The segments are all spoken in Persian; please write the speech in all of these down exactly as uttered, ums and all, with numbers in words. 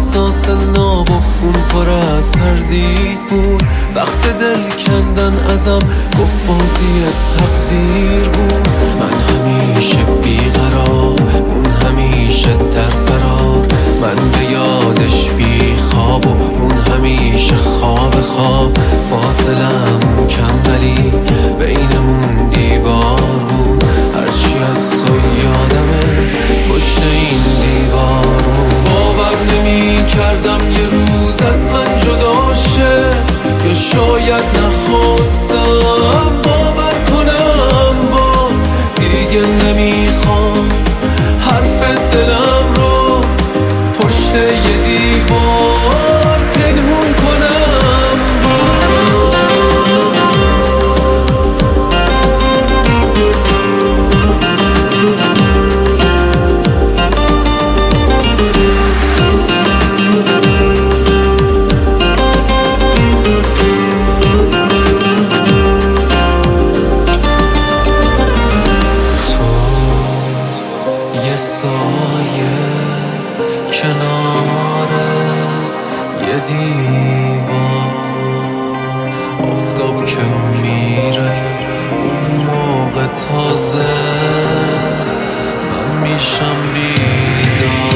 احساس ناب و اون پر از تردید بود. وقت دل کندن ازم گفت بازی تقدیر بود. من همیشه بیقرار، اون همیشه در فرار. من به یادش بی خواب و اون همیشه خواب خواب. فاصلمون کم ولی بینمون دیوار بود. هرچی از تو یادمه پشت این دیوار بود. باور نمی کردم یه روز از من جدا شه، یا شاید نخواستم باور کنم باز. دیگه نمیخوام حرف دلم رو پشت یه دیوار پنهون کنم باز. یه سایه کنار یه دیوار، آفتاب که میره اون موقع تازه من میشم بیدار.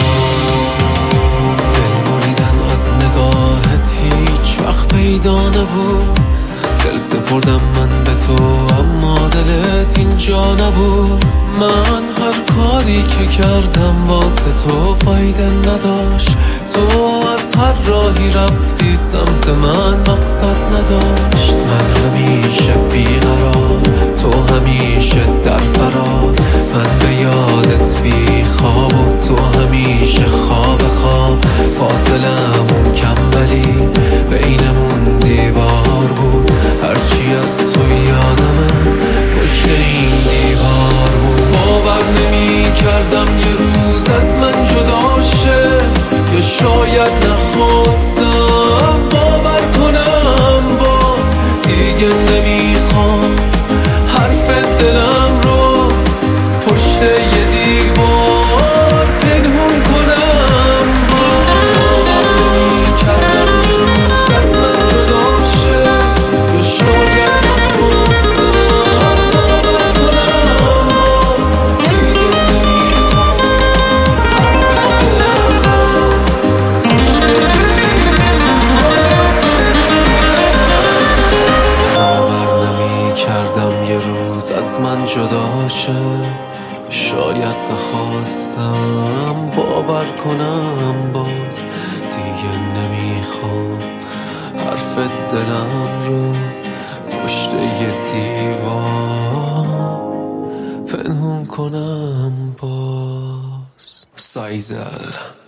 دل بریدن از نگاهت هیچ وقت پیدا نبود. دل سپردم من به تو اما دلت اینجا نبود. من هر کاری که کردم واسه تو فایده نداشت. تو از هر راهی رفتی سمت من مقصد نداشت. من همیشه بیقرار، تو همیشه در فرار. من به یادت بی خواب و تو همیشه خواب خواب. فاصلمون کم ولی بینمون دیوار بود. هرچی از تو یادمه پشت این دیوار بود. باور نمی کردم یه روز از من جدا شه، یا شاید نخواستم باور کنم باز. دیگه نمیخوام حرف دلم رو پشت یه دیوار پنهون کنم باز. باور نمی کردم یه روز از من جدا شه، یا شاید نخواستم باور کنم باز. دیگه نمیخوام حرف دلم رو پشت باور نمی کردم یه روز از من جدا شه، شاید نخواستم باور کنم باز. دیگه نمیخوام حرف دلم رو پشت یه دیوار پنهون کنم باز. سایزل